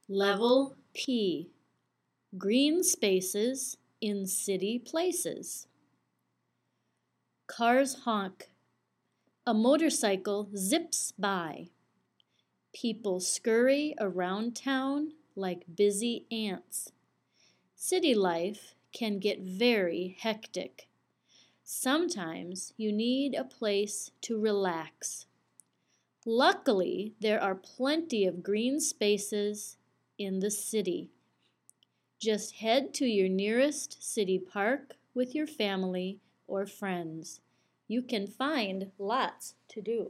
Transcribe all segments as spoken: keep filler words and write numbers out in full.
Level P. Green spaces in city places. Cars honk. A motorcycle zips by. People scurry around town like busy ants. City life can get very hectic. Sometimes you need a place to relax. Luckily, there are plenty of green spaces in the city. Just head to your nearest city park with your family or friends. You can find lots to do.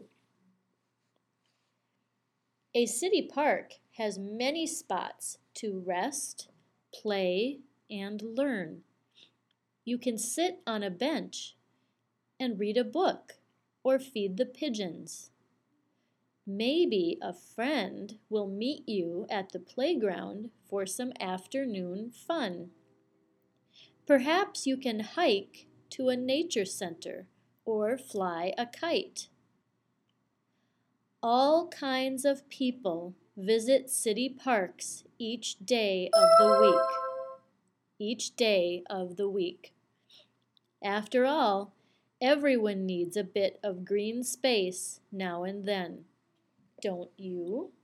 A city park has many spots to rest, play, and learn. You can sit on a bench and read a book or feed the pigeons. Maybe a friend will meet you at the playground for some afternoon fun. Perhaps you can hike to a nature center or fly a kite. All kinds of people visit city parks each day of the week. Each day of the week. After all, everyone needs a bit of green space now and then. Don't you?